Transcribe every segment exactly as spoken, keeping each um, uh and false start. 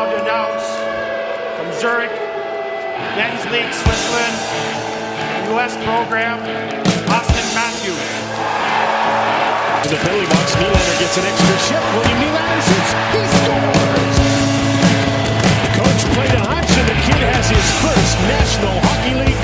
proud to announce from Zurich, Men's League Switzerland, U S program, Austin Matthews. The Billy Box, Nylander gets an extra shift. William Nylander shoots. He scores! Coach played a hunch, and the kid has his first National Hockey League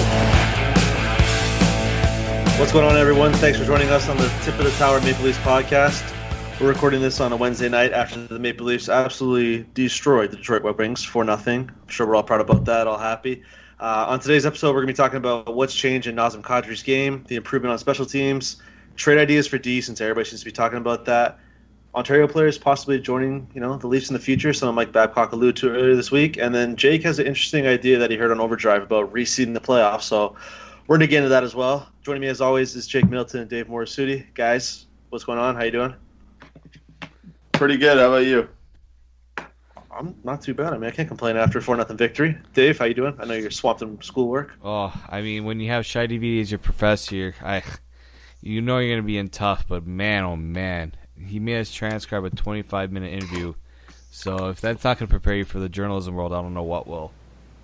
goal. What's going on, everyone? Thanks for joining us on the Tip of the Tower Maple Leafs podcast. We're recording this on a Wednesday night after the Maple Leafs absolutely destroyed the Detroit Red Wings for nothing. I'm sure we're all proud about that, all happy. Uh, on today's episode, we're going to be talking about what's changed in Nazem Kadri's game, the improvement on special teams, trade ideas for D, since everybody seems to be talking about that. Ontario players possibly joining, you know, the Leafs in the future, something Mike Babcock alluded to earlier this week. And then Jake has an interesting idea that he heard on Overdrive about reseeding the playoffs. So we're going to get into that as well. Joining me as always is Jake Middleton and Dave Morisuti. Guys, what's going on? How you doing? Pretty good. How about you? I'm not too bad. I mean, I can't complain after a four nothing victory. Dave, how you doing? I know you're swamped in schoolwork. Oh, I mean, when you have Shai D V D as your professor, I, you know you're going to be in tough, but man, oh man. He made us transcribe a twenty-five minute interview. So if that's not going to prepare you for the journalism world, I don't know what will.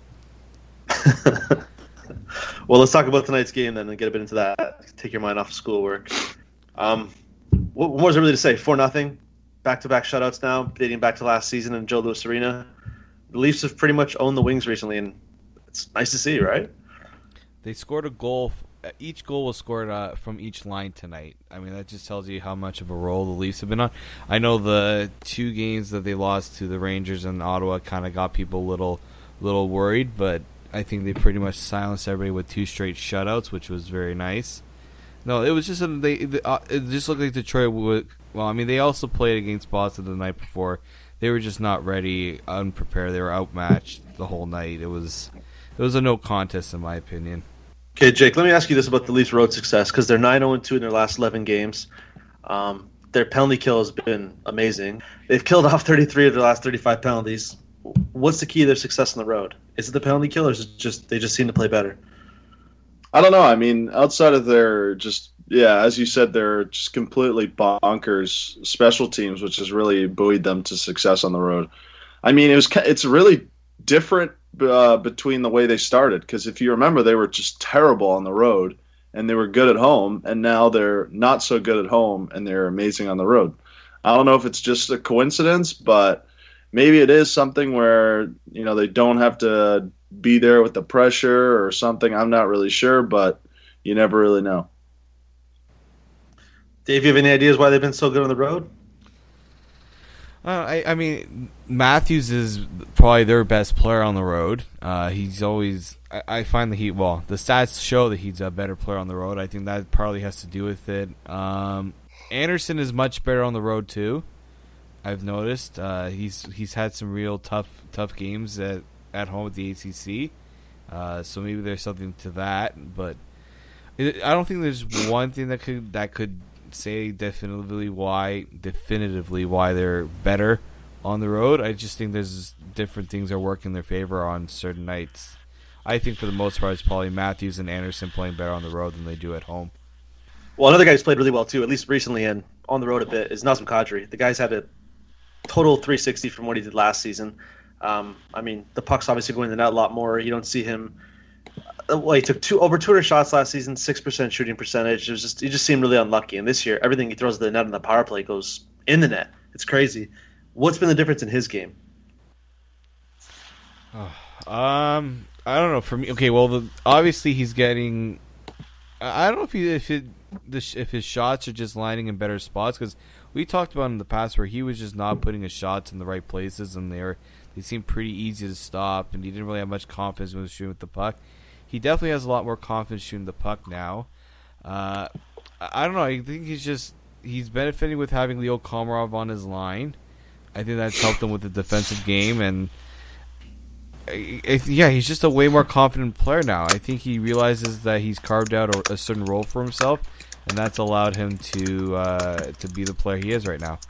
Well, let's talk about tonight's game then and get a bit into that. Take your mind off of schoolwork. Um, what, what was there really to say? four nothing. Back-to-back shutouts now, dating back to last season in Joe Louis Arena. The Leafs have pretty much owned the Wings recently, and it's nice to see, right? They scored a goal. Each goal was scored uh, from each line tonight. I mean, that just tells you how much of a role the Leafs have been on. I know the two games that they lost to the Rangers and Ottawa kind of got people a little, little worried, but I think they pretty much silenced everybody with two straight shutouts, which was very nice. No, it was just a, they. Uh, it just looked like Detroit would. Well, I mean, they also played against Boston the night before. They were just not ready, unprepared. They were outmatched the whole night. It was, it was a no contest in my opinion. Okay, Jake, let me ask you this about the Leafs' road success, because they're nine oh two in their last eleven games. Um, their penalty kill has been amazing. They've killed off thirty-three of their last thirty-five penalties. What's the key to their success on the road? Is it the penalty kill, or is it just they just seem to play better? I don't know. I mean, outside of their just, yeah, as you said, they're just completely bonkers special teams, which has really buoyed them to success on the road. I mean, it was it's really different uh, between the way they started, because if you remember, they were just terrible on the road, and they were good at home, and now they're not so good at home, and they're amazing on the road. I don't know if it's just a coincidence, but maybe it is something where, you know, they don't have to be there with the pressure or something. I'm not really sure, but you never really know. Dave, you have any ideas why they've been so good on the road? Uh, I, I mean, Matthews is probably their best player on the road. Uh, he's always, I, I find that he, well, the stats show that he's a better player on the road. I think that probably has to do with it. Um, Anderson is much better on the road too. I've noticed uh, he's he's had some real tough tough games at, at home with the A C C. Uh, so maybe there's something to that, but it, I don't think there's one thing that could that could. say definitively why definitively why they're better on the road. I just think there's different things that work in their favor on certain nights. I think for the most part it's probably Matthews and Anderson playing better on the road than they do at home. Well, another guy who's played really well too, at least recently and on the road a bit, is Nazem Kadri. The guy's had a total three sixty from what he did last season. Um, I mean, the puck's obviously going in the net a lot more. You don't see him. Well, he took two over two hundred shots last season, six percent shooting percentage. It was just he just seemed really unlucky. And this year, everything he throws at the net on the power play goes in the net. It's crazy. What's been the difference in his game? Oh, um, I don't know. For me, okay. Well, the, obviously he's getting. I don't know if he if it the, if his shots are just lining in better spots, because we talked about in the past where he was just not putting his shots in the right places, and they were they seemed pretty easy to stop, and he didn't really have much confidence when he was shooting with the puck. He definitely has a lot more confidence shooting the puck now. Uh, I don't know. I think he's just he's benefiting with having Leo Komarov on his line. I think that's helped him with the defensive game, and I, I, yeah, he's just a way more confident player now. I think he realizes that he's carved out a, a certain role for himself, and that's allowed him to uh, to be the player he is right now.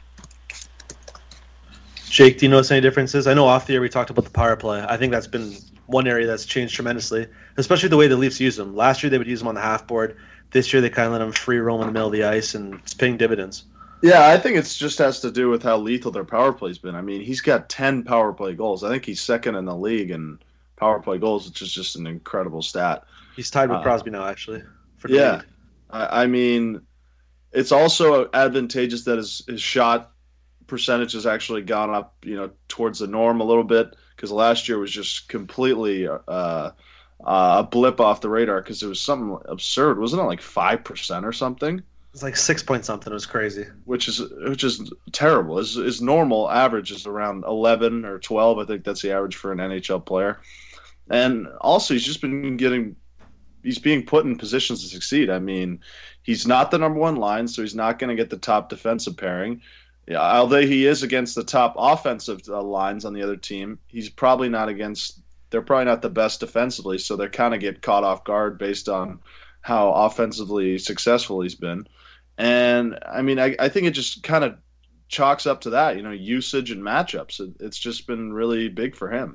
Jake, do you notice any differences? I know off the air we talked about the power play. I think that's been one area that's changed tremendously, especially the way the Leafs use them. Last year they would use them on the half board. This year they kind of let them free roam in the middle of the ice, and it's paying dividends. Yeah, I think it just has to do with how lethal their power play's been. I mean, he's got ten power play goals. I think he's second in the league in power play goals, which is just an incredible stat. He's tied with Uh, Crosby now, actually. For the Yeah, lead. I, I mean, it's also advantageous that his, his shot percentage has actually gone up, you know, towards the norm a little bit, because last year was just completely uh, uh, a blip off the radar because it was something absurd. Wasn't it like five percent or something? It's like six point something. It was crazy. Which is which is terrible. His, his normal average is around eleven or twelve. I think that's the average for an N H L player. And also, he's just been getting – he's being put in positions to succeed. I mean, he's not the number one line, so he's not going to get the top defensive pairing. Yeah, although he is against the top offensive uh, lines on the other team, he's probably not against – they're probably not the best defensively, so they kind of get caught off guard based on how offensively successful he's been. And, I mean, I, I think it just kind of chalks up to that, you know, usage and matchups. It, it's just been really big for him.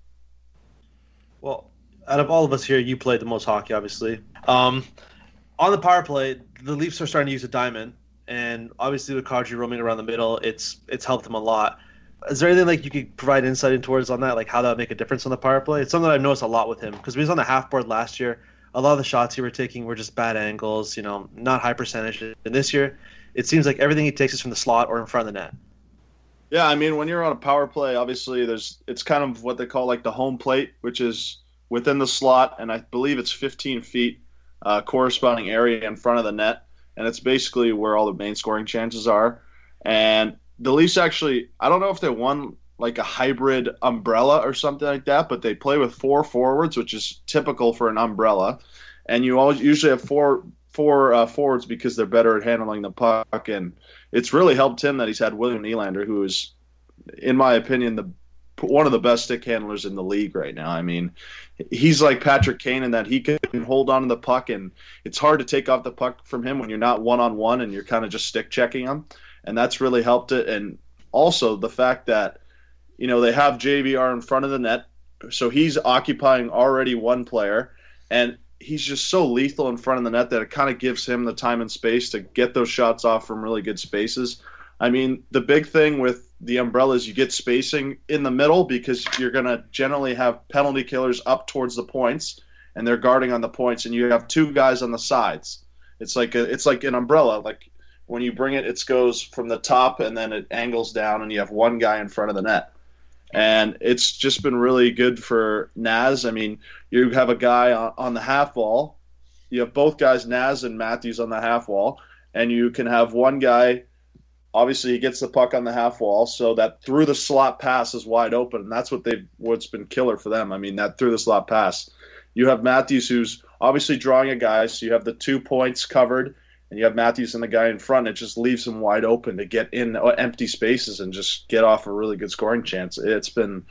Well, out of all of us here, you played the most hockey, obviously. Um, on the power play, the Leafs are starting to use a diamond, and obviously with Kadri roaming around the middle, it's it's helped them a lot. Is there anything like you could provide insight in towards on that, like how that would make a difference on the power play? It's something that I've noticed a lot with him because when he was on the half board last year, a lot of the shots he were taking were just bad angles, you know, not high percentage. And this year, it seems like everything he takes is from the slot or in front of the net. Yeah, I mean, when you're on a power play, obviously there's it's kind of what they call like the home plate, which is within the slot, and I believe it's fifteen feet uh, corresponding area in front of the net, and it's basically where all the main scoring chances are. And the Leafs actually, I don't know if they won like a hybrid umbrella or something like that, but they play with four forwards, which is typical for an umbrella, and you always usually have four four uh, forwards because they're better at handling the puck, and it's really helped him that he's had William Nylander, who is, in my opinion, the one of the best stick handlers in the league right now. I mean, he's like Patrick Kane in that he can hold on to the puck, and it's hard to take off the puck from him when you're not one-on-one and you're kind of just stick checking him, and that's really helped it. And also the fact that, you know, they have J V R in front of the net, so he's occupying already one player, and he's just so lethal in front of the net that it kind of gives him the time and space to get those shots off from really good spaces. I mean, the big thing with the umbrella is you get spacing in the middle because you're going to generally have penalty killers up towards the points, and they're guarding on the points, and you have two guys on the sides. It's like a, it's like an umbrella. Like when you bring it, it goes from the top, and then it angles down, and you have one guy in front of the net. And it's just been really good for Naz. I mean, you have a guy on, on the half wall. You have both guys, Naz and Matthews, on the half wall, and you can have one guy. Obviously, he gets the puck on the half wall, so that through the slot pass is wide open, and that's what they've what's been killer for them. I mean, that through the slot pass. You have Matthews, who's obviously drawing a guy, so you have the two points covered, and you have Matthews and the guy in front. It just leaves him wide open to get in empty spaces and just get off a really good scoring chance. It's been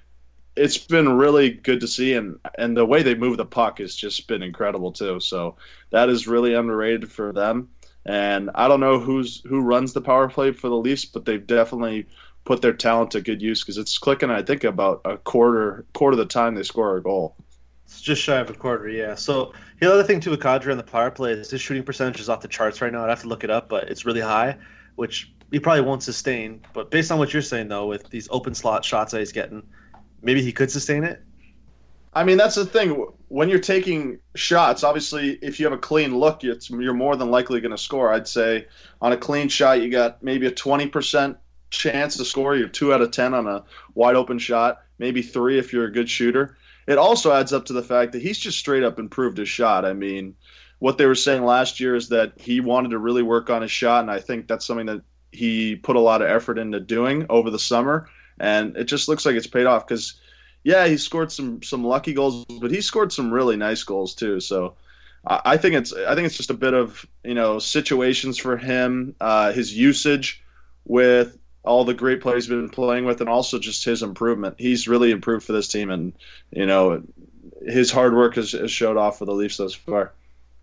it's been really good to see, and and the way they move the puck has just been incredible too. So that is really underrated for them. And I don't know who's who runs the power play for the Leafs, but they've definitely put their talent to good use because it's clicking, I think, about a quarter quarter of the time they score a goal. It's just shy of a quarter, yeah. So the other thing too with Kadri on the power play is his shooting percentage is off the charts right now. I'd have to look it up, but it's really high, which he probably won't sustain. But based on what you're saying, though, with these open slot shots that he's getting, maybe he could sustain it. I mean, that's the thing. When you're taking shots, obviously, if you have a clean look, it's, you're more than likely going to score. I'd say on a clean shot, you got maybe a twenty percent chance to score. You're two out of ten on a wide open shot, maybe three if you're a good shooter. It also adds up to the fact that he's just straight up improved his shot. I mean, what they were saying last year is that he wanted to really work on his shot, and I think that's something that he put a lot of effort into doing over the summer, and it just looks like it's paid off because – yeah, he scored some, some lucky goals, but he scored some really nice goals too. So I think it's I think it's just a bit of, you know, situations for him, uh, his usage with all the great players he's been playing with, and also just his improvement. He's really improved for this team, and you know his hard work has, has showed off for the Leafs thus far.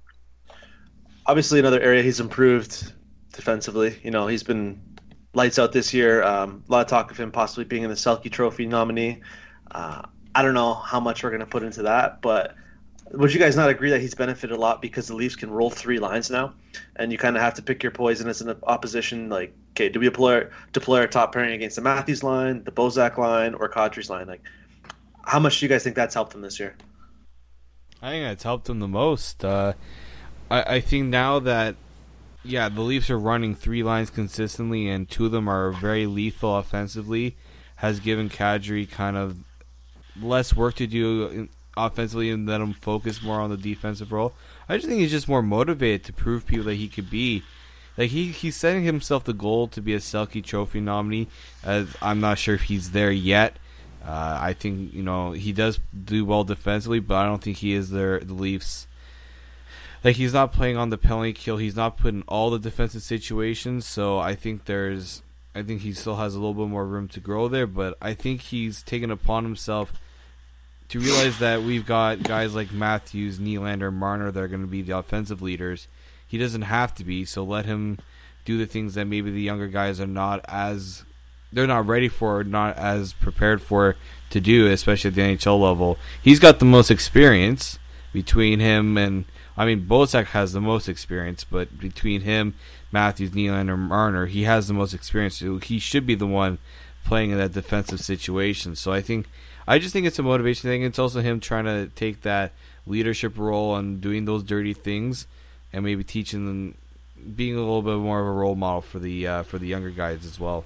Obviously, another area he's improved defensively. You know, he's been lights out this year. Um, a lot of talk of him possibly being in the Selke Trophy nominee. Uh, I don't know how much we're going to put into that, but would you guys not agree that he's benefited a lot because the Leafs can roll three lines now, and you kind of have to pick your poison as an opposition? Like, okay, do we deploy deploy our top pairing against the Matthews line, the Bozak line, or Kadri's line? Like, how much do you guys think that's helped him this year? I think that's helped him the most. Uh, I I think now that yeah, the Leafs are running three lines consistently, and two of them are very lethal offensively, has given Kadri kind of less work to do in, offensively and let him focus more on the defensive role. I just think he's just more motivated to prove people that he could be. Like he, he's setting himself the goal to be a Selke Trophy nominee. As I'm not sure if he's there yet. Uh, I think you know he does do well defensively, but I don't think he is there. The Leafs, like he's not playing on the penalty kill. He's not put in all the defensive situations. So I think there's, I think he still has a little bit more room to grow there. But I think he's taken upon himself to realize that we've got guys like Matthews, Nylander, Marner that are going to be the offensive leaders. He doesn't have to be, so let him do the things that maybe the younger guys are not as, they're not ready for, not as prepared for to do, especially at the N H L level. He's got the most experience between him and, I mean, Bozak has the most experience, but between him, Matthews, Nylander, Marner, he has the most experience, so he should be the one playing in that defensive situation. So I think, I just think it's a motivation thing. It's also him trying to take that leadership role and doing those dirty things, and maybe teaching them, being a little bit more of a role model for the uh, for the younger guys as well.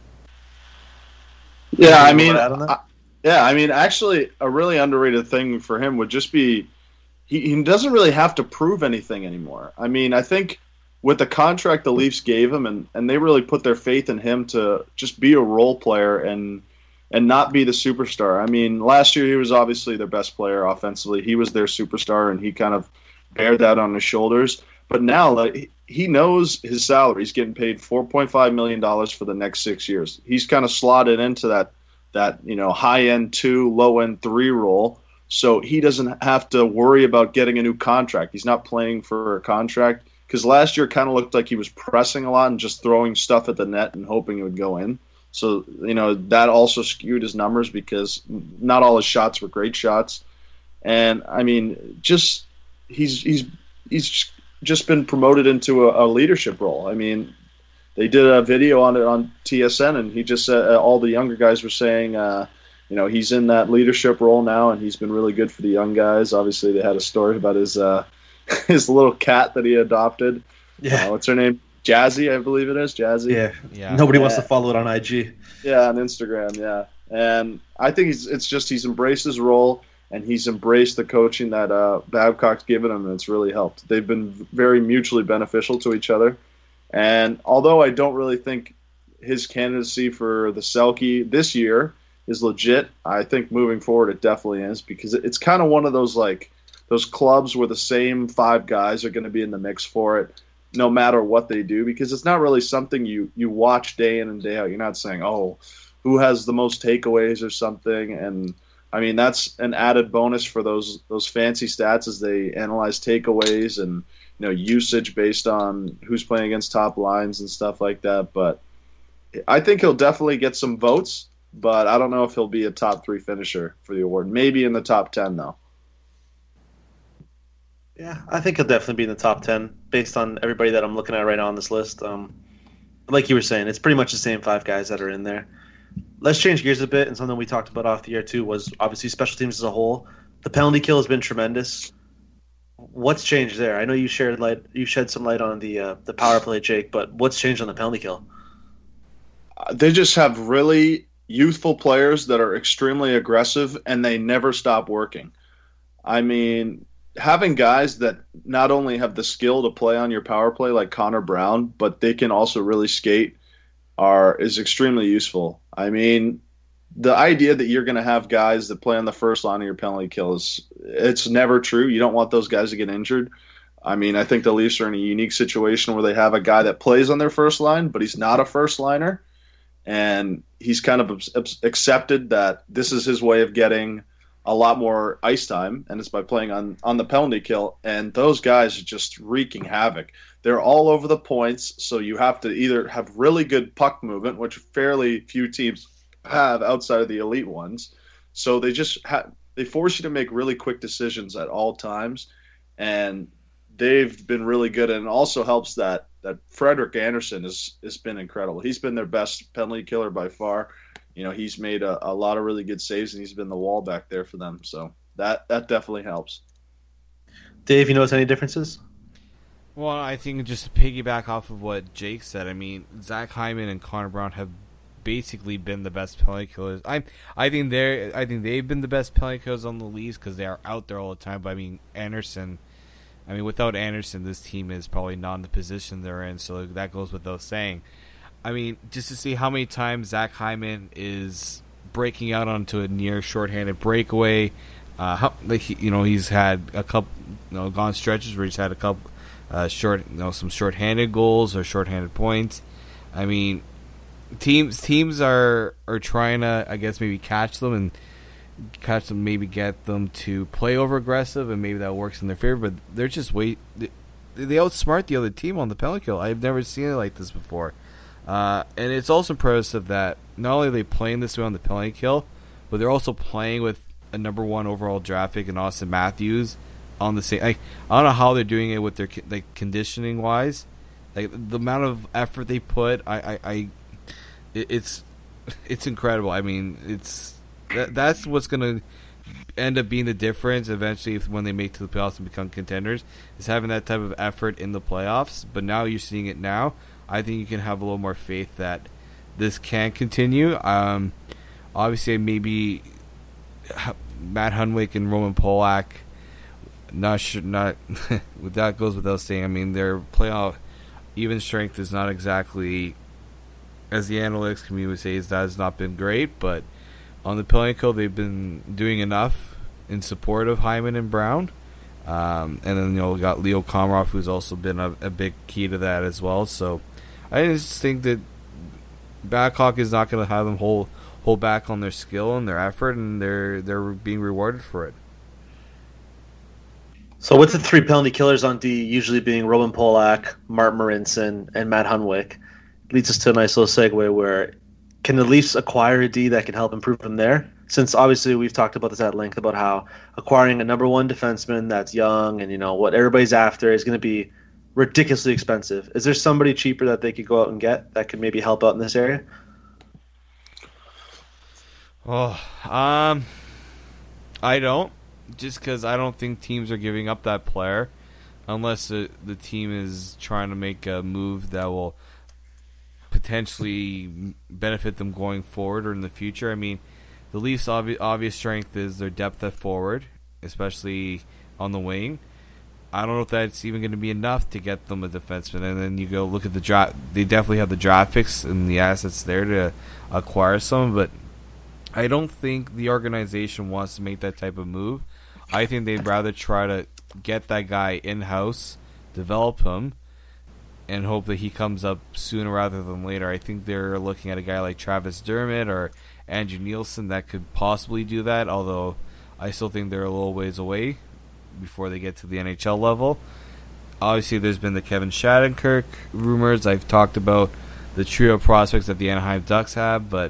Yeah, I mean, I, yeah, I mean, actually, a really underrated thing for him would just be he, he doesn't really have to prove anything anymore. I mean, I think with the contract the Leafs gave him, and, and they really put their faith in him to just be a role player and. and not be the superstar. I mean, last year he was obviously their best player offensively. He was their superstar, and he kind of bared that on his shoulders. But now, like, he knows his salary. He's getting paid four point five million dollars for the next six years. He's kind of slotted into that, that you know, high-end two, low-end three role, so he doesn't have to worry about getting a new contract. He's not playing for a contract, because last year kind of looked like he was pressing a lot and just throwing stuff at the net and hoping it would go in. So, you know, that also skewed his numbers because not all his shots were great shots. And, I mean, just he's he's he's just been promoted into a, a leadership role. I mean, they did a video on it on T S N, and he just said uh, all the younger guys were saying, uh, you know, he's in that leadership role now, and he's been really good for the young guys. Obviously, they had a story about his uh, his little cat that he adopted. Yeah. Uh, what's her name? Jazzy, I believe it is. Jazzy. Yeah. yeah. Nobody yeah. wants to follow it on I G. Yeah, on Instagram, yeah. And I think he's, it's just he's embraced his role, and he's embraced the coaching that uh, Babcock's given him, and it's really helped. They've been very mutually beneficial to each other. And although I don't really think his candidacy for the Selke this year is legit, I think moving forward it definitely is, because it's kind of one of those, like, those clubs where the same five guys are going to be in the mix for it, no matter what they do, because it's not really something you, you watch day in and day out. You're not saying, oh, who has the most takeaways or something. And, I mean, that's an added bonus for those those fancy stats as they analyze takeaways and, you know, usage based on who's playing against top lines and stuff like that. But I think he'll definitely get some votes, but I don't know if he'll be a top three finisher for the award. Maybe in the top ten, though. Yeah, I think he'll definitely be in the top ten based on everybody that I'm looking at right now on this list. Um, like you were saying, it's pretty much the same five guys that are in there. Let's change gears a bit, and something we talked about off the air too was obviously special teams as a whole. The penalty kill has been tremendous. What's changed there? I know you shared light, you shed some light on the uh, the power play, Jake, but what's changed on the penalty kill? Uh, they just have really youthful players that are extremely aggressive, and they never stop working. I mean, having guys that not only have the skill to play on your power play like Connor Brown, but they can also really skate are is extremely useful. I mean, the idea that you're going to have guys that play on the first line of your penalty kill is it's never true. You don't want those guys to get injured. I mean, I think the Leafs are in a unique situation where they have a guy that plays on their first line, but he's not a first liner, and he's kind of accepted that this is his way of getting a lot more ice time, and it's by playing on, on the penalty kill. And those guys are just wreaking havoc. They're all over the points, so you have to either have really good puck movement, which fairly few teams have outside of the elite ones. So they just ha- they force you to make really quick decisions at all times, and they've been really good. And it also helps that that Frederik Andersen has has been incredible. He's been their best penalty killer by far. You know, he's made a, a lot of really good saves, and he's been the wall back there for them. So that that definitely helps. Dave, you notice any differences? Well, I think just to piggyback off of what Jake said, I mean, Zach Hyman and Connor Brown have basically been the best penalty killers. I I think they're I think they've been the best penalty killers on the Leafs because they are out there all the time. But I mean, Andersen, I mean, without Andersen, this team is probably not in the position they're in. So that goes without saying. I mean, just to see how many times Zach Hyman is breaking out onto a near shorthanded breakaway. Uh, how, like he, you know, he's had a couple, you know, gone stretches where he's had a couple. Uh, short, you know, some shorthanded goals or shorthanded points. I mean, teams teams are are trying to, I guess, maybe catch them and catch them, maybe get them to play over aggressive, and maybe that works in their favor. But they're just wait. They, they outsmart the other team on the penalty kill. I've never seen it like this before, uh, and it's also impressive that not only are they playing this way on the penalty kill, but they're also playing with a number one overall draft pick in Austin Matthews. On the same, like, I don't know how they're doing it with their like conditioning wise, like the amount of effort they put. I, I, I it, it's, it's incredible. I mean, it's that, that's what's gonna end up being the difference eventually if, when they make to the playoffs and become contenders, is having that type of effort in the playoffs. But now you're seeing it now. I think you can have a little more faith that this can continue. Um, obviously, maybe Matt Hunwick and Roman Polak. Not sure. Not that goes without saying. I mean, their playoff even strength is not exactly, as the analytics community says, that has not been great. But on the penalty kill, they've been doing enough in support of Hyman and Brown. Um, and then you know we got Leo Komarov, who's also been a, a big key to that as well. So I just think that Babcock is not going to have them hold hold back on their skill and their effort, and they're they're being rewarded for it. So with the three penalty killers on D usually being Roman Polak, Martin Marincin, and Matt Hunwick, leads us to a nice little segue where can the Leafs acquire a D that can help improve from there? Since obviously we've talked about this at length about how acquiring a number one defenseman that's young and you know what everybody's after is going to be ridiculously expensive. Is there somebody cheaper that they could go out and get that could maybe help out in this area? Oh, um, I don't. Just because I don't think teams are giving up that player unless the, the team is trying to make a move that will potentially benefit them going forward or in the future. I mean, the Leafs' obvi- obvious strength is their depth at forward, especially on the wing. I don't know if that's even going to be enough to get them a defenseman. And then you go look at the draft. They definitely have the draft picks and the assets there to acquire some, but I don't think the organization wants to make that type of move. I think they'd rather try to get that guy in-house, develop him, and hope that he comes up sooner rather than later. I think they're looking at a guy like Travis Dermott or Andrew Nielsen that could possibly do that, although I still think they're a little ways away before they get to the N H L level. Obviously, there's been the Kevin Shattenkirk rumors. I've talked about the trio of prospects that the Anaheim Ducks have, but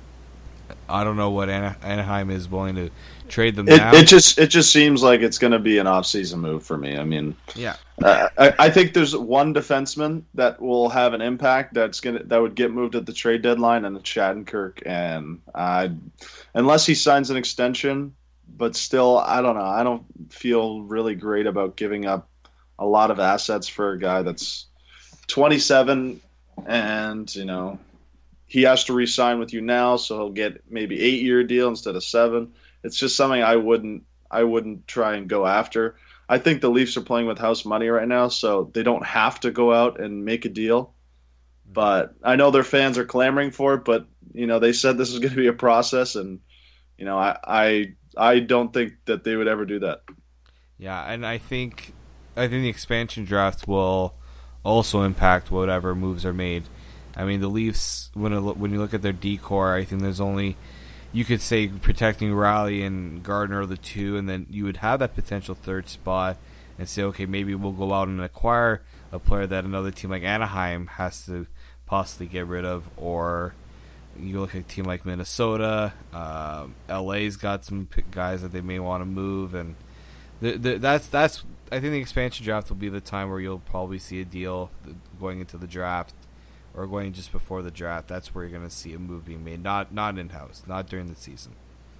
I don't know what Anaheim is willing to trade them it, now. It just it just seems like it's going to be an off-season move for me. I mean, yeah, uh, I, I think there's one defenseman that will have an impact that's gonna that would get moved at the trade deadline, and it's Shattenkirk. And uh, unless he signs an extension, but still, I don't know. I don't feel really great about giving up a lot of assets for a guy that's twenty-seven, and you know. He has to re-sign with you now, so he'll get maybe eight-year deal instead of seven. It's just something I wouldn't I wouldn't try and go after. I think the Leafs are playing with house money right now, so they don't have to go out and make a deal. But I know their fans are clamoring for it, but you know they said this is going to be a process, and you know I I I don't think that they would ever do that. Yeah, and I think I think the expansion draft will also impact whatever moves are made. I mean, the Leafs, when it, when you look at their decor, I think there's only, you could say protecting Riley and Gardner are the two, and then you would have that potential third spot and say, okay, maybe we'll go out and acquire a player that another team like Anaheim has to possibly get rid of, or you look at a team like Minnesota, uh, L A's got some p- guys that they may want to move, and the, the, that's that's. I think the expansion draft will be the time where you'll probably see a deal going into the draft, or going just before the draft. That's where you're going to see a move being made, not not in house, not during the season.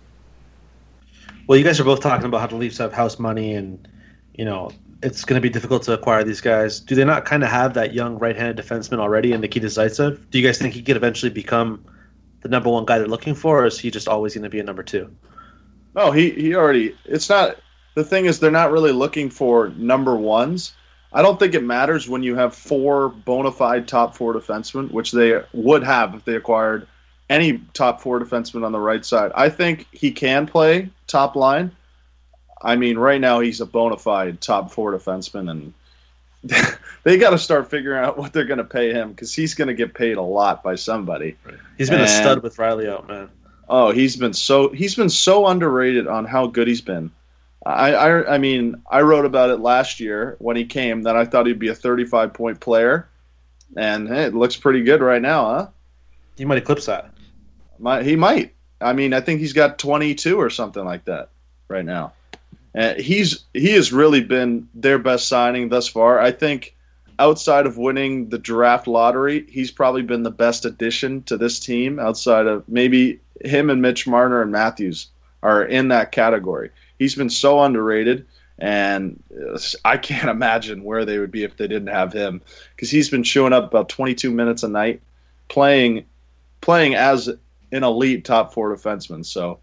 Well, you guys are both talking about how the Leafs have house money, and you know it's going to be difficult to acquire these guys. Do they not kind of have that young right-handed defenseman already in Nikita Zaitsev? Do you guys think he could eventually become the number one guy they're looking for, or is he just always going to be a number two? No, he, he already – it's not – the thing is they're not really looking for number ones. I don't think it matters when you have four bona fide top four defensemen, which they would have if they acquired any top four defenseman on the right side. I think he can play top line. I mean, right now he's a bona fide top four defenseman, and they got to start figuring out what they're going to pay him because he's going to get paid a lot by somebody. Right. He's been and, a stud with Riley out, man. Oh, he's been so he's been so underrated on how good he's been. I, I I mean, I wrote about it last year when he came that I thought he'd be a thirty-five point player, and hey, it looks pretty good right now, huh? He might eclipse that. My, he might. I mean, I think he's got twenty-two or something like that right now. And he's he has really been their best signing thus far. I think outside of winning the draft lottery, he's probably been the best addition to this team outside of maybe him and Mitch Marner and Matthews are in that category. He's been so underrated, and I can't imagine where they would be if they didn't have him because he's been showing up about twenty-two minutes a night playing playing as an elite top four defenseman. So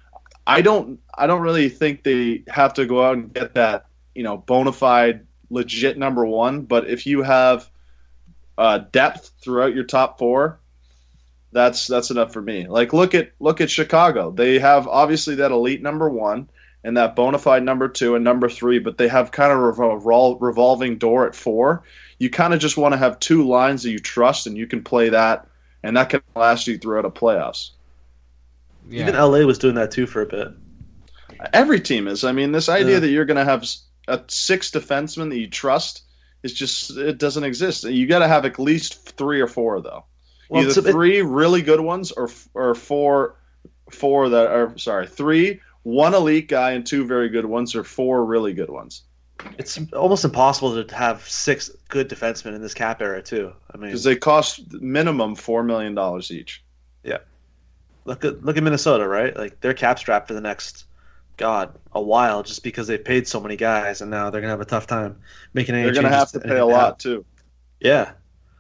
I don't I don't really think they have to go out and get that, you know, bona fide, legit number one. But if you have uh, depth throughout your top four, that's that's enough for me. Like look at look at Chicago. They have obviously that elite number one and that bona fide number two and number three, but they have kind of a revol- revolving door at four. You kind of just want to have two lines that you trust, and you can play that, and that can last you throughout a playoffs. Yeah. Even L A was doing that too for a bit. Every team is. I mean, this idea Yeah. that you're going to have a six defenseman that you trust is just it doesn't exist. You got to have at least three or four though. Well, Either it's a bit- three really good ones or or four four that are sorry three one elite guy and two very good ones or four really good ones. It's almost impossible to have six good defensemen in this cap era too. I mean, Because they cost minimum four million dollars each. yeah. Look at look at Minnesota, right? Like they're cap strapped for the next, God, a while, just because they paid so many guys, and now they're gonna have a tough time making any. They're going to have to pay a lot too. Yeah,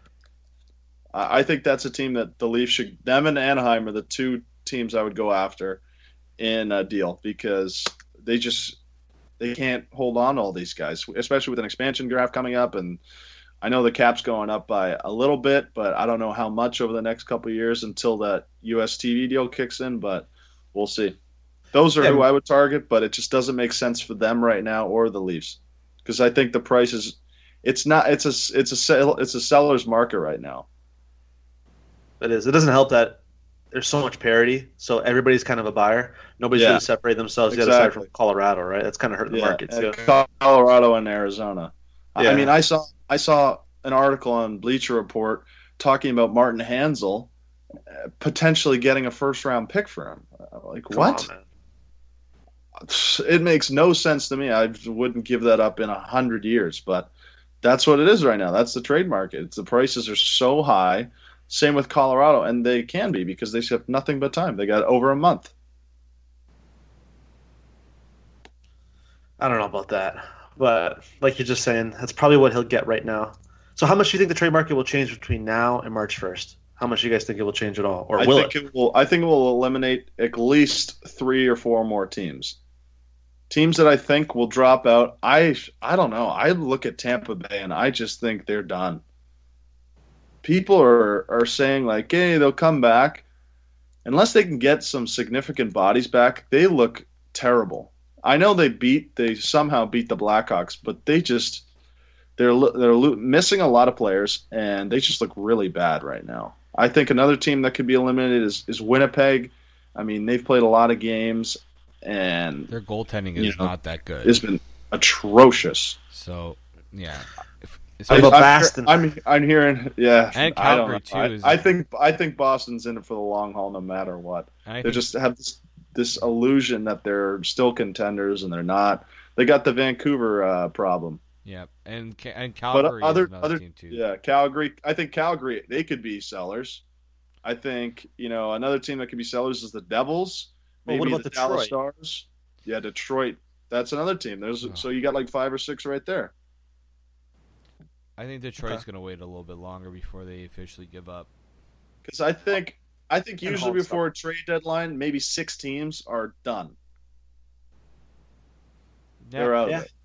I I think that's a team that the Leafs should. Them and Anaheim are the two teams I would go after in a deal because they just they can't hold on to all these guys, especially with an expansion draft coming up. And I know the cap's going up by a little bit, but I don't know how much over the next couple of years until that U S T V deal kicks in. But we'll see. Those are Yeah. who I would target, but it just doesn't make sense for them right now or the Leafs because I think the price is. It's not. It's a. It's a. sell- It's a seller's market right now. it is. It doesn't help that there's so much parity, so everybody's kind of a buyer. Nobody's Yeah. really separated themselves yet aside Exactly. from Colorado, right? That's kind of hurting the market too. and Colorado and Arizona. I- Yeah. I mean, I saw I saw an article on Bleacher Report talking about Martin Hansel uh, potentially getting a first round pick for him. Uh, Like Come what? on, man. It makes no sense to me. I wouldn't give that up in a hundred years, but that's what it is right now. That's the trade market. It's, the prices are so high. Same with Colorado, and they can be because they have nothing but time. They got over a month. I don't know about that, but like you're just saying, that's probably what he'll get right now. So, how much do you think the trade market will change between now and March first? How much do you guys think it will change at all, or I will think it? it will. I think it will eliminate at least three or four more teams. Teams that I think will drop out. I I don't know. I look at Tampa Bay and I just think they're done. People are are saying like, hey, they'll come back. Unless they can get some significant bodies back, they look terrible. I know they beat they somehow beat the Blackhawks, but they just they're they're missing a lot of players and they just look really bad right now. I think another team that could be eliminated is, is Winnipeg. I mean, they've played a lot of games, and Their goaltending You is know, not that good. it's been atrocious. So, yeah. If, What about I'm, Boston? I'm I'm hearing, yeah, And I don't Calgary, know. I, too, is- I think I think Boston's in it for the long haul, no matter what. I They think- just have this, this illusion that they're still contenders, and they're not. They got the Vancouver uh, problem, Yeah, and Ca- and but Calgary other is another other team too. yeah, Calgary. I think Calgary they could be sellers. I think you know another team that could be sellers is the Devils. Well, Maybe what about the Dallas Detroit? Stars. Yeah, Detroit. That's another team. There's Oh. so you got like five or six right there. I think Detroit's Okay. going to wait a little bit longer before they officially give up. Because I think I think And usually home before a trade deadline, maybe six teams are done. Yeah, They're out Yeah. of it.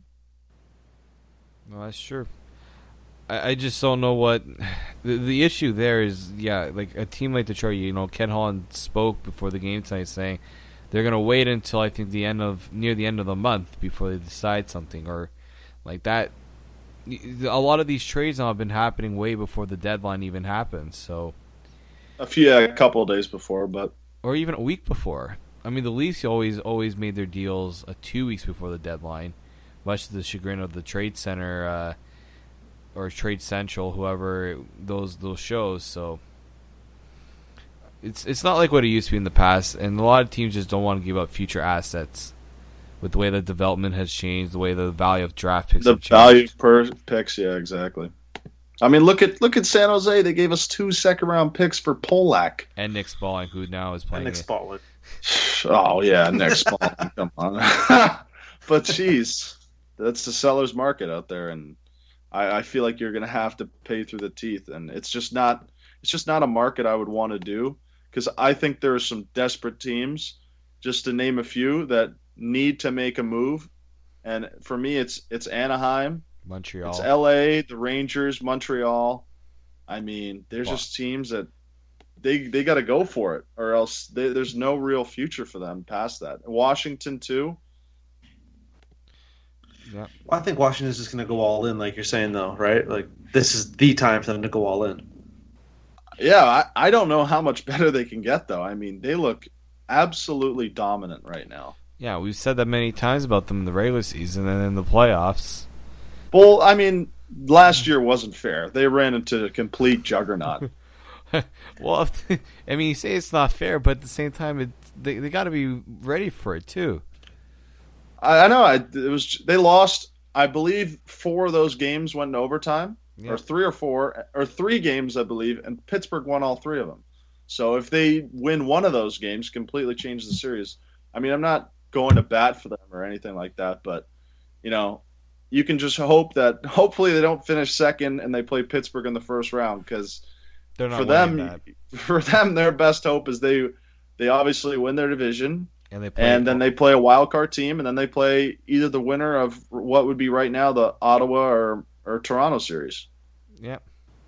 no, that's true. I, I just don't know what the the issue there is. Yeah, like a team like Detroit, you know, Ken Holland spoke before the game tonight saying they're going to wait until I think the end of near the end of the month before they decide something or like that. A lot of these trades now have been happening way before the deadline even happens. So. A few, yeah, a couple of days before, but Or even a week before. I mean, the Leafs always always made their deals uh, two weeks before the deadline, much to the chagrin of the Trade Center uh, or Trade Central, whoever those those shows. So it's it's not like what it used to be in the past, and a lot of teams just don't want to give up future assets with the way the development has changed, the way the value of draft picks the have changed. value per picks, yeah, exactly. I mean, look at look at San Jose. They gave us two second round picks for Polak. And Nick Spaulding, who now is playing. Nick it. Spaulding. Oh yeah, next Spaulding, come on. But geez, that's the seller's market out there, and I, I feel like you're gonna have to pay through the teeth, and it's just not it's just not a market I would want to do because I think there are some desperate teams, just to name a few, that need to make a move, and for me, it's it's Anaheim. Montreal. It's L A, the Rangers, Montreal. I mean, there's Wow. just teams that they they got to go for it, or else they, there's no real future for them past that. Washington too. Yeah. Well, I think Washington's just going to go all in, like you're saying, though, right? Like this is the time for them to go all in. Yeah, I, I don't know how much better they can get though. I mean, they look absolutely dominant right now. Yeah, we've said that many times about them in the regular season and in the playoffs. Well, I mean, last year wasn't fair. They ran into a complete juggernaut. Well, if, I mean, you say it's not fair, but at the same time, it, they they got to be ready for it too. I, I know. I, it was they lost. I believe four of those games went in overtime. Yeah. Or three or four, or three games, I believe, and Pittsburgh won all three of them. So if they win one of those games, completely change the series. I mean, I'm not going to bat for them or anything like that, but, you know, you can just hope that hopefully they don't finish second and they play Pittsburgh in the first round because They're not for winning them, that. for them, their best hope is they they obviously win their division, and they play, and then they play a wild card team, and then they play either the winner of what would be right now the Ottawa or or Toronto series. yeah.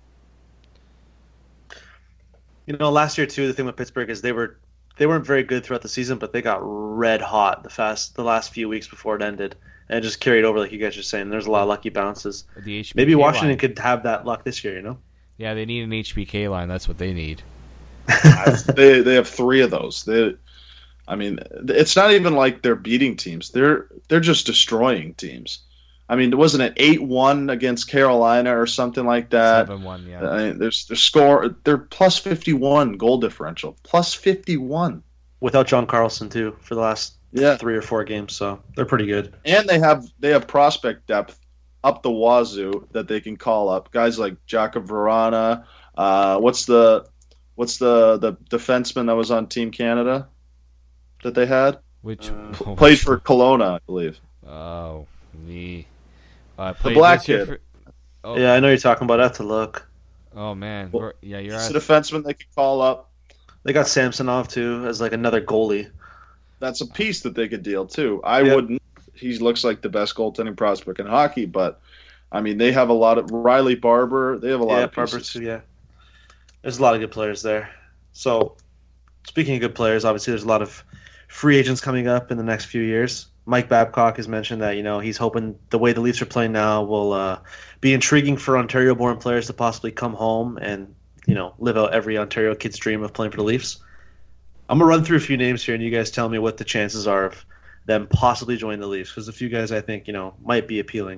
You know, last year too, the thing with Pittsburgh is they were they weren't very good throughout the season, but they got red hot the fast the last few weeks before it ended, and it just carried over, like you guys are saying. There's a lot of lucky bounces. The H B K Maybe Washington line. could have that luck this year. You know, Yeah, they need an H B K line. That's what they need. they they have three of those. They, I mean, it's not even like they're beating teams. They're they're just destroying teams. I mean, wasn't it eight one against Carolina or something like that? Seven one. Yeah. I mean, there's their score. They're plus fifty one goal differential. Plus fifty one. without John Carlson too for the last Yeah, three or four games, so they're pretty good. and they have they have prospect depth up the wazoo that they can call up. Guys like Jakob Verana. Uh, what's the what's the the defenseman that was on Team Canada that they had? Which Uh, oh, Played which- for Kelowna, I believe. Oh, me. Uh, played black this year kid. For, oh, Yeah, I know you're talking about. I have to look. Oh man. Well, We're- yeah, you're He's at, a defenseman they can call up. They got Samsonov too as like another goalie. That's a piece that they could deal too. I Yeah. wouldn't. He looks like the best goaltending prospect in hockey, but I mean they have a lot of Riley Barber. They have a lot Yeah, of pieces. Barber too. Yeah, there's a lot of good players there. So, speaking of good players, obviously there's a lot of free agents coming up in the next few years. Mike Babcock has mentioned that you know he's hoping the way the Leafs are playing now will uh, be intriguing for Ontario-born players to possibly come home and you know live out every Ontario kid's dream of playing for the Leafs. I'm gonna run through a few names here, and you guys tell me what the chances are of them possibly joining the Leafs. Because a few guys I think you know might be appealing.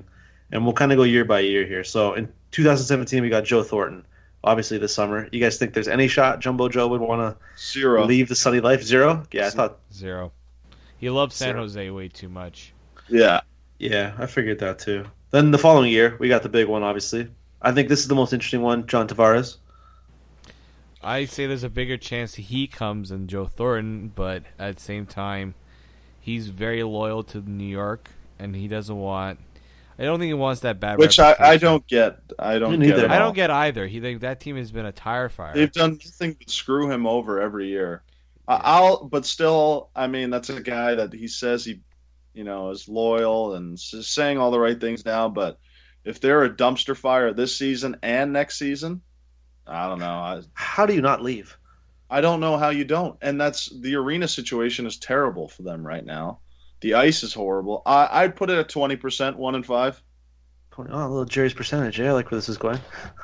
and we'll kind of go year by year here. So in two thousand seventeen, we got Joe Thornton. Obviously, this summer. You guys think there's any shot Jumbo Joe would want to Zero. leave the sunny life? Zero? Yeah, I thought Zero. He loves San Zero. Jose way too much. Yeah. Yeah, I figured that too. Then the following year, we got the big one, obviously. I think this is the most interesting one, John Tavares. I say there's a bigger chance he comes than Joe Thornton, but at the same time, he's very loyal to New York, and he doesn't want. I don't think he wants that bad. Which I, reputation. I don't get. I don't Me get. neither. at I all. don't get either. He think that team has been a tire fire. They've done nothing but screw him over every year. I I'll, but still, I mean, that's a guy that he says he, you know, is loyal and s- saying all the right things now. But if they're a dumpster fire this season and next season, I don't know. I, How do you not leave? I don't know how you don't. And that's the arena situation is terrible for them right now. The ice is horrible. I, I'd put it at twenty percent, one and five. Oh, a little Jerry's percentage. Yeah, I like where this is going.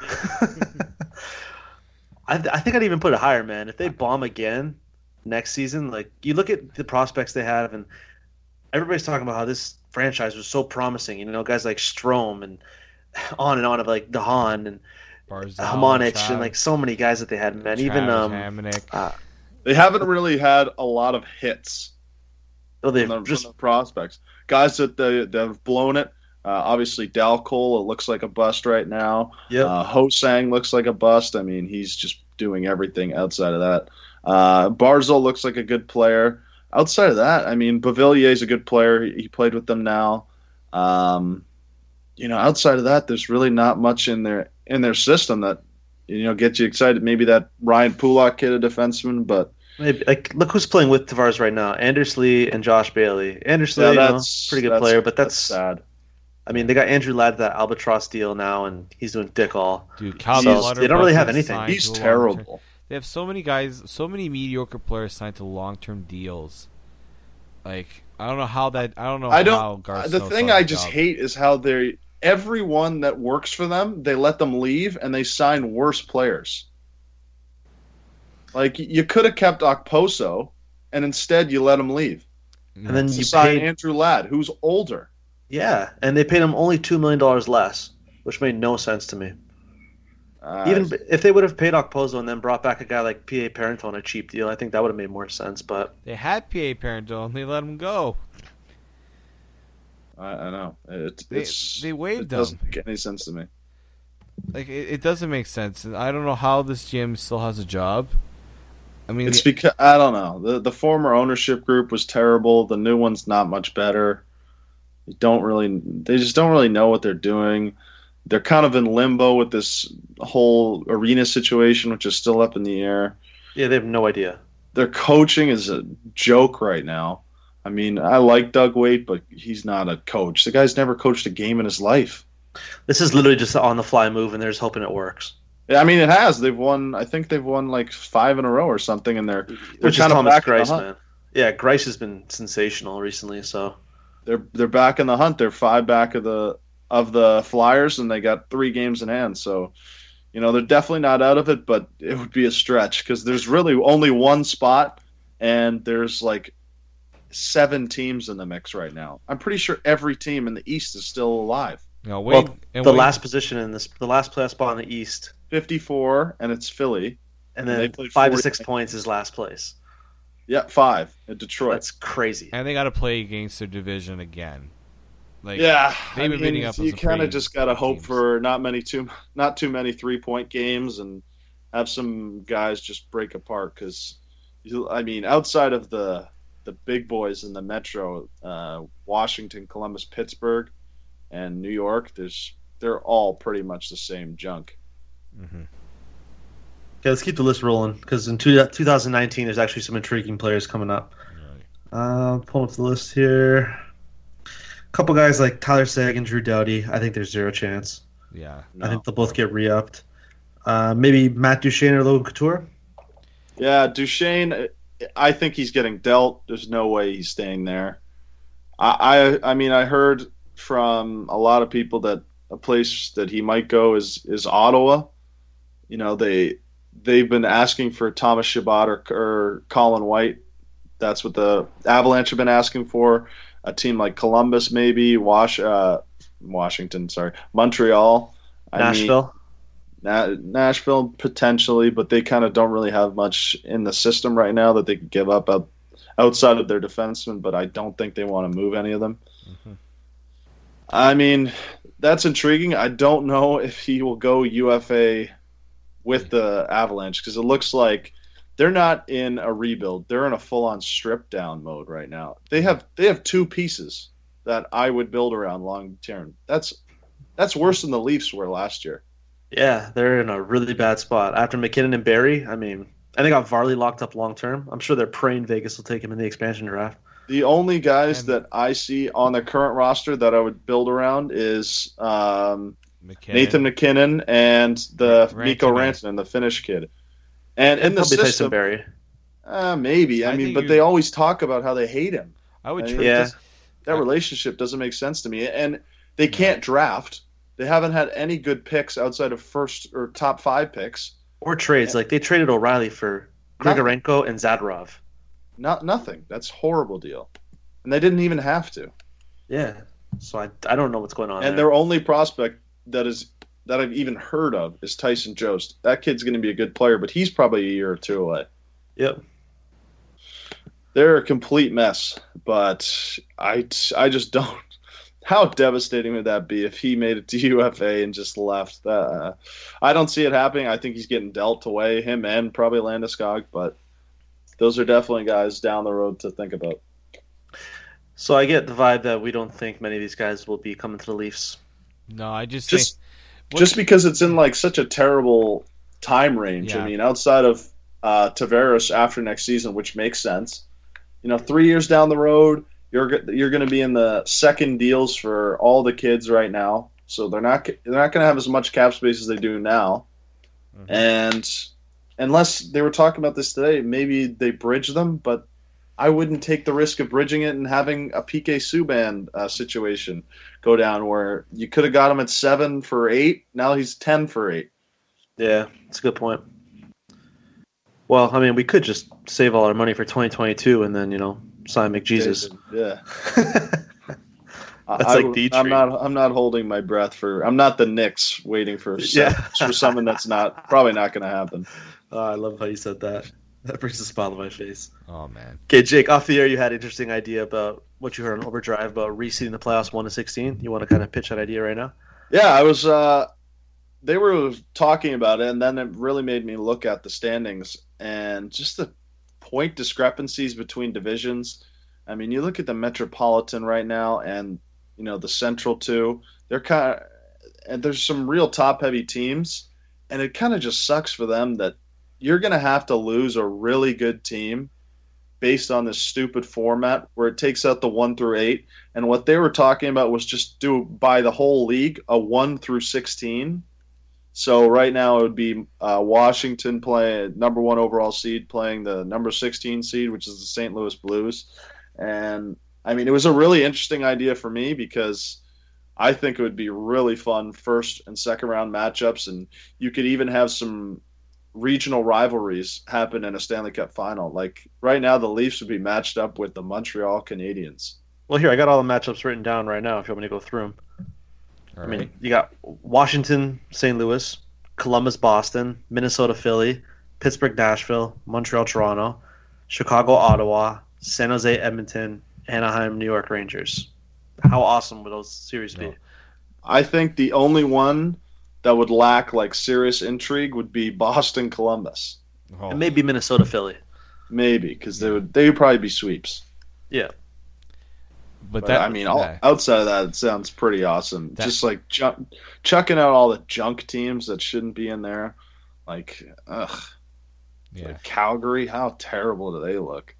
I, I think I'd even put it higher, man. If they bomb again next season, like you look at the prospects they have, and everybody's talking about how this franchise was so promising. You know, guys like Strome and on and on of like DeHaan and Barzal, Hamanich Trav- and like so many guys that they had, man. Even Travis um, Hamonic. uh, They haven't really had a lot of hits. oh, they've From the, just from the prospects, guys that they that have blown it. Uh, obviously, Dal Cole, it looks like a bust right now. yeah. Uh, Ho-Sang looks like a bust. I mean, he's just doing everything outside of that. Uh, Barzal looks like a good player. Outside of that, I mean, Bavillier's a good player. He, he played with them now. Um, you know, outside of that, there's really not much in their in their system that you know gets you excited. Maybe that Ryan Pulak kid, a defenseman, but Maybe, like look who's playing with Tavares right now: Anders Lee and Josh Bailey. Anders Lee, yeah, you know, that's pretty good that's- player, but that's, sad. I mean, they got Andrew Ladd that Albatross deal now, and he's doing dick all. Dude, Cal So, Clutterbuck they don't really have is anything. signed He's to a long-term- terrible. They have so many guys, so many mediocre players signed to long-term deals. Like I don't know how that. I don't know. I How don't. Garceau The thing saw I the just job. hate is how they everyone that works for them, they let them leave and they sign worse players. Like you could have kept Okposo, and instead you let him leave. And then To you sign paid, Andrew Ladd, who's older. yeah, and they paid him only two million dollars less, which made no sense to me. Uh, Even if they would have paid Okposo and then brought back a guy like P A Parento on a cheap deal, I think that would have made more sense. But They had P A Parento and they let him go. I, I know it, They- it's, they waived it doesn't him. make any sense to me. Like it, it doesn't make sense. And I don't know how this G M still has a job. I mean, It's because I don't know. The the former ownership group was terrible. The new one's not much better. They don't really. They just don't really know what they're doing. They're kind of in limbo with this whole arena situation, which is still up in the air. yeah, they have no idea. Their coaching is a joke right now. I mean, I like Doug Waite, but he's not a coach. The guy's never coached a game in his life. This is literally just an on the fly move, and they're just hoping it works. I mean, it has. They've won. I think they've won like five in a row or something, and they're they're Which is kind of Thomas back in the Grice, hunt. man. Yeah, Grice has been sensational recently. So They're they're back in the hunt. They're five back of the of the Flyers, and they got three games in hand. So, you know, they're definitely not out of it, but it would be a stretch because there's really only one spot, and there's like seven teams in the mix right now. I'm pretty sure every team in the East is still alive. you know, Wade, well, and the Wade- last position in this, the last playoff spot in the East, fifty-four, and it's Philly. and And they then played five to forty six points is last place. Yeah, five in Detroit. That's crazy. and they got to play against their division again. Like yeah, they've I been mean, beating up on you some kind of pretty just gotta good hope teams. for not many too not too many three point games and have some guys just break apart because I mean outside of the the big boys in the Metro, uh, Washington, Columbus, Pittsburgh, and New York, there's they're all pretty much the same junk. Mhm. Okay, let's keep the list rolling because in two, twenty nineteen, there's actually some intriguing players coming up. Uh, pulling up the list here. A couple guys like Tyler Seguin, Drew Doughty. I think there's zero chance. Yeah, No. I think they'll both get re-upped. Uh, maybe Matt Duchene or Logan Couture. Yeah, Duchesne, I think he's getting dealt. There's no way he's staying there. I, I, I mean, I heard from a lot of people that a place that he might go is, is Ottawa. You know, they they've been asking for Thomas Chabot or, or Colin White. That's what the Avalanche have been asking for. A team like Columbus, maybe Wash, uh, Washington, sorry, Montreal. I Nashville. Mean, Na- Nashville potentially, but they kind of don't really have much in the system right now that they could give up out, outside of their defensemen. But I don't think they want to move any of them. Mm-hmm. I mean, that's intriguing. I don't know if he will go U F A with the Avalanche because it looks like they're not in a rebuild. They're in a full-on strip down mode right now. They have they have two pieces that I would build around long term. That's that's worse than the Leafs were last year. Yeah, they're in a really bad spot. After McKinnon and Barrie, I mean, and they got Varley locked up long term. I'm sure they're praying Vegas will take him in the expansion draft. The only guys And- that I see on the current roster that I would build around is um, McKinnon. Nathan McKinnon and the Rantanen. Mikko Rantanen, the Finnish kid. And in the Probably Tyson system, Barrie. uh, maybe. I, I mean, think but you- they always talk about how they hate him. I would I trade mean, Yeah. this- that relationship doesn't make sense to me. And they can't draft. They haven't had any good picks outside of first or top five picks. Or trades. Like, they traded O'Reilly for Nothing. Grigorenko and Zadorov. Not nothing. That's a horrible deal. And they didn't even have to. Yeah. So I, I don't know what's going on And there. their only prospect that is that I've even heard of is Tyson Jost. That kid's going to be a good player, but he's probably a year or two away. Yep. They're a complete mess, but I, I just don't. How devastating would that be if he made it to U F A and just left? Uh, I don't see it happening. I think he's getting dealt away, him and probably Landeskog, but those are definitely guys down the road to think about. So I get the vibe that we don't think many of these guys will be coming to the Leafs. No, I just Just, think what- just because it's in like such a terrible time range. Yeah. I mean, outside of uh, Tavares after next season, which makes sense. You know, three years down the road, you're go- you're going to be in the second deals for all the kids right now, so they're not they're not going to have as much cap space as they do now. Mhm. And unless they were talking about this today, maybe they bridge them, but I wouldn't take the risk of bridging it and having a P K Subban uh, situation go down where you could have got him at seven for eight. Now he's ten for eight. Yeah, that's a good point. Well, I mean, we could just save all our money for twenty twenty-two and then, you know, sign McJesus. Yeah. That's I, like I, the I'm tree. not. I'm not holding my breath for. I'm not the Knicks waiting for Yeah. for someone that's not probably not going to happen. Oh, I love how you said that. That brings a smile to my face. Oh man. Okay, Jake, off the air, you had an interesting idea about what you heard on Overdrive about reseeding the playoffs one to sixteen. You want to kind of pitch that idea right now? Yeah, I was. Uh, they were talking about it, and then it really made me look at the standings and just the point discrepancies between divisions. I mean, you look at the Metropolitan right now, and you know the Central too. They're kind of, and there's some real top-heavy teams, and it kind of just sucks for them that you're going to have to lose a really good team based on this stupid format where it takes out the one through eight. And what they were talking about was just do by the whole league a one through sixteen. So right now it would be uh, Washington playing number one overall seed playing the number sixteen seed, which is the Saint Louis Blues. And I mean, it was a really interesting idea for me because I think it would be really fun first and second round matchups, and you could even have some regional rivalries happen in a Stanley Cup final. Like right now, the Leafs would be matched up with the Montreal Canadiens. Well, here, I got all the matchups written down right now if you want me to go through them. All I right. mean, you got Washington, Saint Louis, Columbus, Boston, Minnesota, Philly, Pittsburgh, Nashville, Montreal, Toronto, Chicago, Ottawa, San Jose, Edmonton, Anaheim, New York Rangers. How awesome would those series be? No. I think the only one that would lack like serious intrigue would be Boston Columbus. Oh, And maybe Minnesota, Philly. Maybe because they would they would probably be sweeps. Yeah. but But that I mean, all, yeah. outside of that, it sounds pretty awesome. That- Just like ju- chucking out all the junk teams that shouldn't be in there. Like, ugh, yeah. like Calgary. How terrible do they look?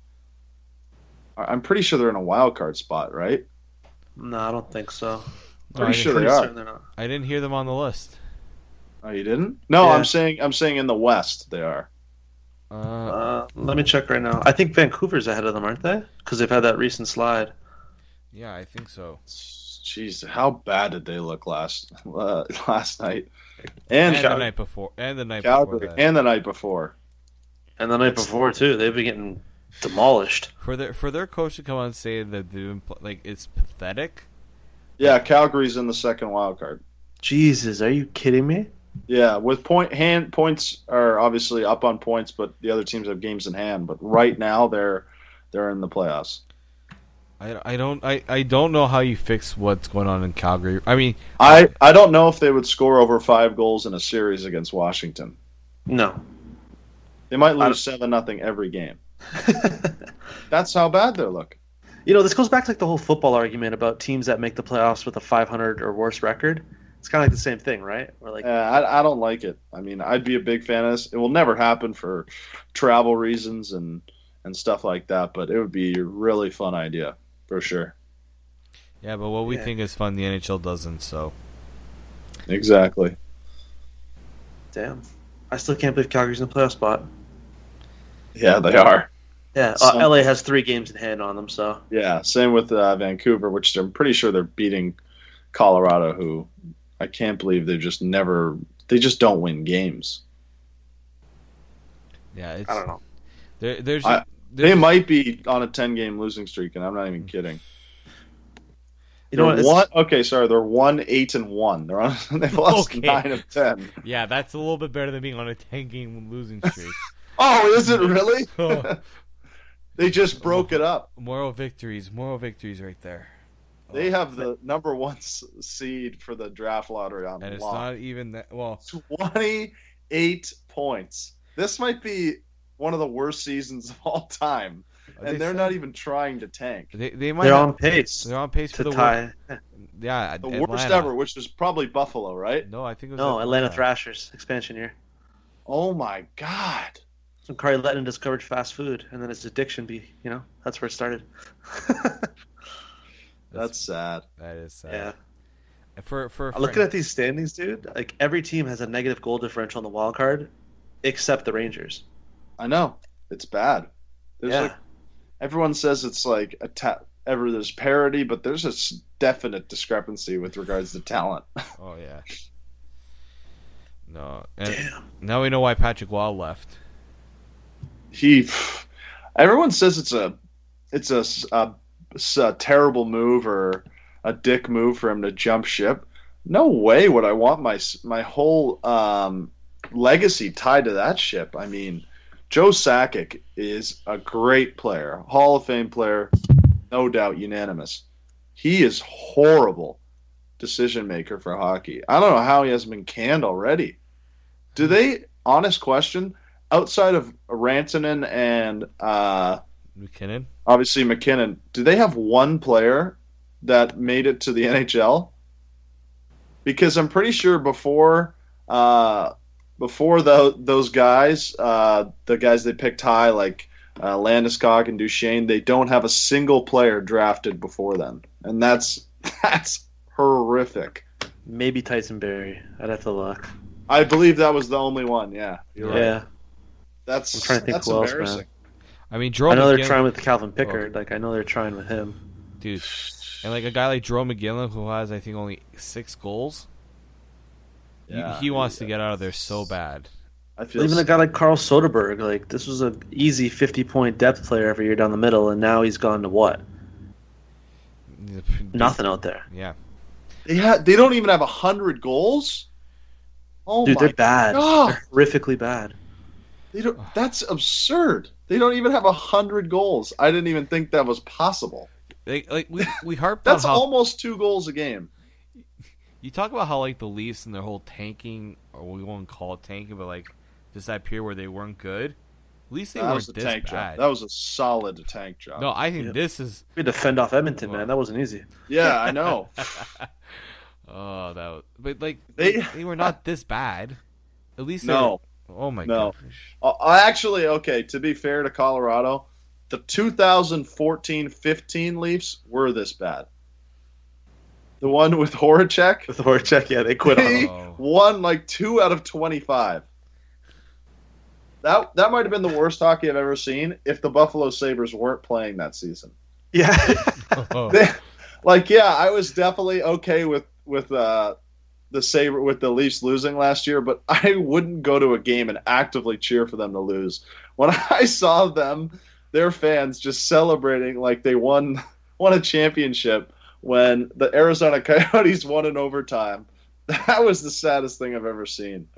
I- I'm pretty sure they're in a wild card spot, right? No, I don't think so. No, I Pretty sure didn't- they Pretty are. certain they're not. I didn't hear them on the list. Oh, you didn't? No, Yeah. I'm saying I'm saying in the West they are. Uh, Uh, let me check right now. I think Vancouver's ahead of them, aren't they? Because they've had that recent slide. yeah, I think so. Jeez, how bad did they look last uh, last night? And, And the Cal- night before, and the night Calgary, before that. and the night before. And the night before, too. They've been getting demolished. For their for their coach to come out and say that they've been pl- like it's pathetic. Yeah, Calgary's in the second wild card. Jesus, are you kidding me? Yeah, with point hand points are obviously up on points, but the other teams have games in hand. But right now they're they're in the playoffs. I, I don't I, I don't know how you fix what's going on in Calgary. I mean, I, I don't know if they would score over five goals in a series against Washington. No. They might lose seven nothing every game. That's how bad they're looking. You know, this goes back to like the whole football argument about teams that make the playoffs with a five hundred or worse record. It's kind of like the same thing, right? Or like, uh, I, I don't like it. I mean, I'd be a big fan of this. It will never happen for travel reasons and, and stuff like that, but it would be a really fun idea for sure. yeah, but what we Yeah. think is fun, the N H L doesn't. So Exactly. damn. I still can't believe Calgary's in the playoff spot. Yeah, they are. Yeah, uh, Some- L A has three games in hand on them, so. Yeah, same with uh, Vancouver, which I'm pretty sure they're beating Colorado, who I can't believe they've just never – they just don't win games. yeah, it's I don't know. There, there's, I- there's They might be on a ten-game losing streak, and I'm not even kidding. You know what? They're it's- one, okay, sorry, they're one, eight, and one. They're on. They've lost Okay. nine of ten. yeah, that's a little bit better than being on a ten-game losing streak. Oh, is it really? Oh. They just broke it up. Moral victories, moral victories, right there. They Oh, have the number one s- seed for the draft lottery on and it's lock. not even that. Well, twenty-eight points. This might be one of the worst seasons of all time, they and they're said- not even trying to tank. They, they might. They're have- on pace They're on pace for to the tie. wor- Yeah, The Atlanta. worst ever, which was probably Buffalo, right? No, I think it was No, Atlanta Thrashers expansion year. Oh my God! When Kari Letton discovered fast food, and then his addiction be, you know, that's where it started. That's sad. That is sad. yeah. And For for Looking at these standings, dude, like every team has a negative goal differential on the wild card, except the Rangers. I know it's bad. There's yeah. like everyone says it's like a ta- ever there's parity, but there's a s- definite discrepancy with regards to talent. Oh yeah. No, and Damn. now we know why Patrick Wild left. He, everyone says it's a, it's a, s- a s- a terrible move or a dick move for him to jump ship. No way would I want my s- my whole um, legacy tied to that ship. I mean, Joe Sakic is a great player, Hall of Fame player, no doubt, unanimous. He is horrible decision maker for hockey. I don't know how he hasn't been canned already. Do they? Honest question. Outside of Rantanen and uh, McKinnon. obviously McKinnon, do they have one player that made it to the N H L? Because I'm pretty sure before uh, before the, those guys, uh, the guys they picked high, like uh, Landeskog and Duchesne, they don't have a single player drafted before then, and that's that's horrific. Maybe Tyson Berry. I'd have to look. I believe that was the only one. Yeah, you're Yeah. right. That's I'm trying to think that's who else, embarrassing. man. I mean, Jerome I know they're McGinley, trying with Calvin Pickard. Like I know they're trying with him. dude, and like a guy like Jerome McGinley who has I think only six goals. He- Yeah, he, wants to get out of there so bad. I feel Even a guy like Carl Soderberg, like this was an easy fifty-point depth player every year down the middle, and now he's gone to what? Nothing out there. Yeah. They ha- they don't even have a hundred goals. Oh Dude, my they're bad. God. They're horrifically bad. They don't. That's absurd. They don't even have a hundred goals. I didn't even think that was possible. Like, like we we harped on That's how almost two goals a game. you talk about how like the Leafs and their whole tanking, or we won't call it tanking, but like just that period where they weren't good. At least they That weren't was a this tank bad. job. That was a solid tank job. No, I think Yeah. this is. We had to fend off Edmonton, man. That wasn't easy. Yeah, I know. Oh, that. Was, but like They- they, they were not this bad. At least they No. were- oh my No. gosh. Uh, I actually, okay, to be fair to Colorado, the two thousand fourteen fifteen Leafs were this bad. The one with Horacek, With Horacek, yeah, they quit on they him. Oh. won like two out of twenty-five. That that might have been the worst hockey I've ever seen if the Buffalo Sabres weren't playing that season. Yeah. Oh. They- like, yeah, I was definitely okay with with uh, the Sabre with the Leafs losing last year, but I wouldn't go to a game and actively cheer for them to lose. When I saw them, their fans just celebrating like they won won a championship when the Arizona Coyotes won in overtime. That was the saddest thing I've ever seen.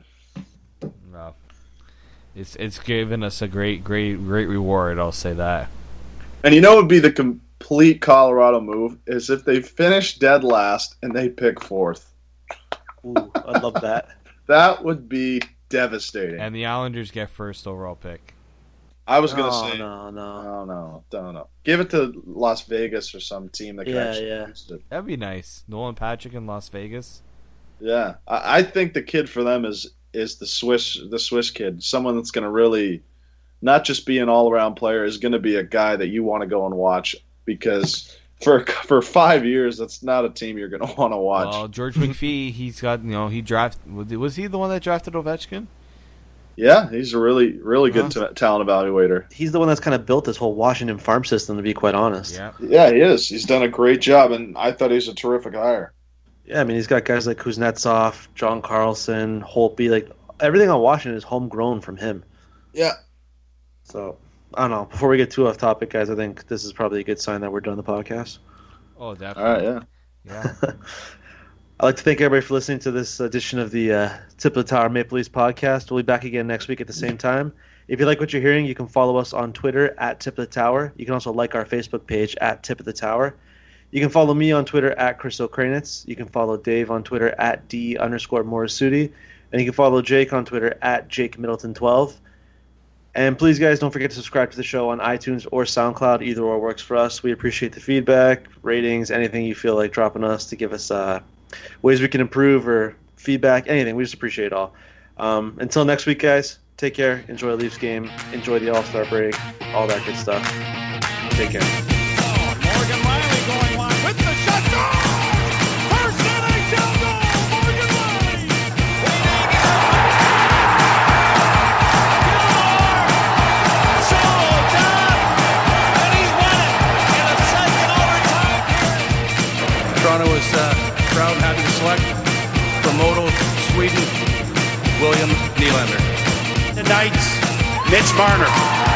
No. It's it's given us a great, great, great reward, I'll say that. And you know what would be the complete Colorado move? Is if they finish dead last and they pick fourth. Ooh, I love that. That would be devastating. And the Islanders get first overall pick. I was going to Oh, say, no, no. no, no, no, no. Give it to Las Vegas or some team that can Yeah, actually yeah. use it. That'd be nice. Nolan Patrick in Las Vegas. Yeah, I, I think the kid for them is is the Swiss the Swiss kid, someone that's going to really not just be an all around player, is going to be a guy that you want to go and watch because for for five years that's not a team you're going to want to watch. Well, George McPhee, he's got you know he drafted. Was he the one that drafted Ovechkin? Yeah, he's a really really good Huh? ta- talent evaluator. He's the one that's kind of built this whole Washington farm system, to be quite honest. Yeah. Yeah, he is. He's done a great job, and I thought he was a terrific hire. Yeah, I mean, he's got guys like Kuznetsov, John Carlson, Holtby. Like, everything on Washington is homegrown from him. Yeah. So, I don't know. Before we get too off topic, guys, I think this is probably a good sign that we're done the podcast. Oh, All definitely. right, yeah. Yeah. I'd like to thank everybody for listening to this edition of the uh, Tip of the Tower Maple Leafs podcast. We'll be back again next week at the same time. If you like what you're hearing, you can follow us on Twitter at Tip of the Tower. You can also like our Facebook page at Tip of the Tower. You can follow me on Twitter at Chris O'Kranitz. You can follow Dave on Twitter at D underscore Morisuti. And you can follow Jake on Twitter at Jake Middleton twelve. And please, guys, don't forget to subscribe to the show on iTunes or SoundCloud. Either or works for us. We appreciate the feedback, ratings, anything you feel like dropping us to give us uh, ways we can improve or feedback, anything. We just appreciate it all. Um, until next week, guys, take care. Enjoy the Leafs game. Enjoy the All-Star break. All that good stuff. Take care. Morgan Riley going wide with the shot. Goal! First N H L goal, Morgan Riley. Solo down, and he's won it in a second overtime period. Toronto was uh, proud and happy to select from Modo, Sweden, William Nylander. Tonight's Mitch Marner.